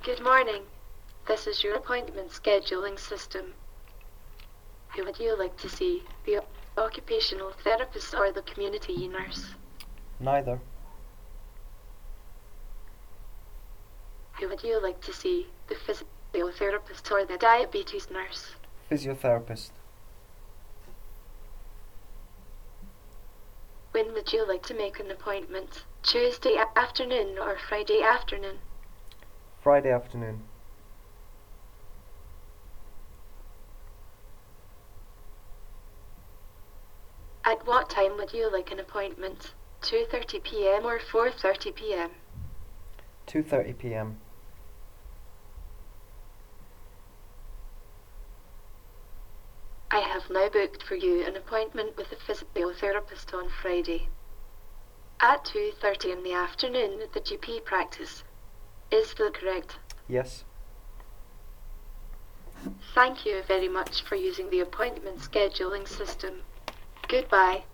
Good morning. This is your appointment scheduling system. Who would you like to see, the occupational therapist or the community nurse? Neither. Who would you like to see, the physiotherapist or the diabetes nurse? Physiotherapist. When would you like to make an appointment? Tuesday afternoon or Friday afternoon? Friday afternoon. At what time would you like an appointment? 2:30 p.m. or 4:30 p.m.? 2:30 p.m. I have now booked for you an appointment with a physiotherapist on Friday at 2:30 in the afternoon at the GP practice. Is that correct? Yes. Thank you very much for using the appointment scheduling system. Goodbye.